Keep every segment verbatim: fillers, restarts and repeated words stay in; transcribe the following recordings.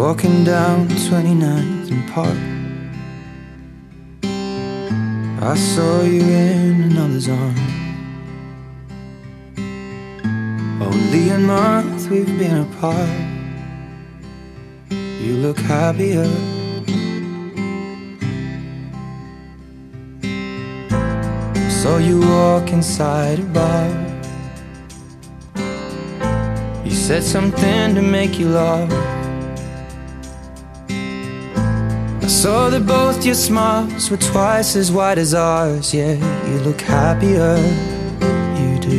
walking down twenty-ninth and Park. I saw you in another's arm. Only a month we've been apart. You look happier. Saw you walk inside a bar. You said something to make you laugh. I saw that both your smiles were twice as wide as ours. Yeah, you look happier, you do.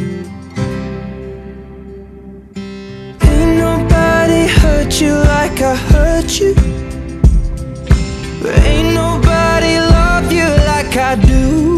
Ain't nobody hurt you like I hurt you, but ain't nobody love you like I do.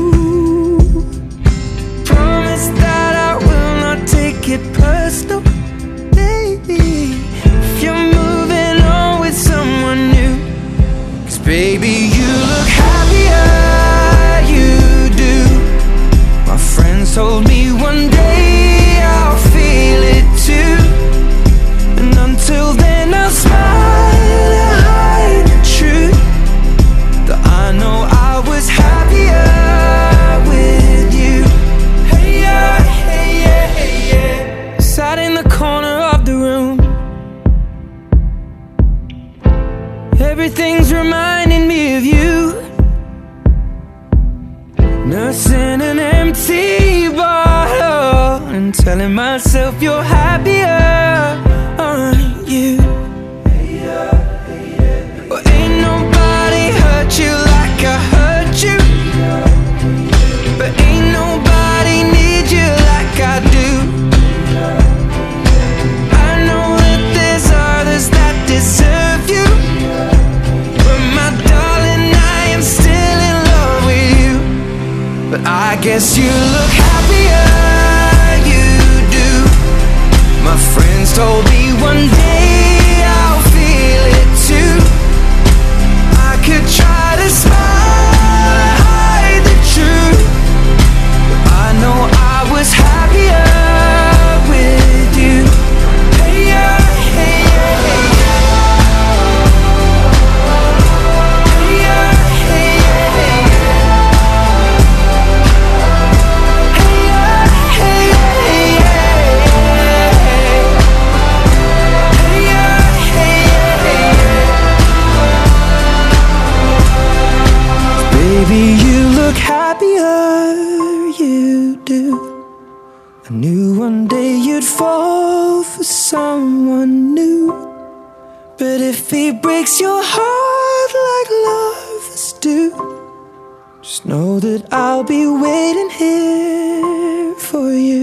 Promise that I will not take it personal, baby, if you're moving on with someone new. Baby, you look happier, you do. My friends told me one day I'll feel it too, and until then I'll smile and hide the truth, that I know I was happier with you. Hey yeah, hey yeah, hey yeah. Sat in the corner of the room. Everything's reminding me of you. Nursing an empty bottle and telling myself you're happier, aren't you? Well, ain't nobody hurt you like I hurt you, but ain't nobody need you like I do. I know that there's others that deserve you, but I guess you look happier, you do. My friends told me one day I'll feel it too. I could try to smile and hide the truth, but I know I was happier with you. Hey yeah, hey yeah, hey yeah. Hey yeah, hey yeah, hey yeah. Baby, you look happier, you do. I knew one day you'd fall for someone new, but if he breaks your heart like lovers do, just know that I'll be waiting here for you.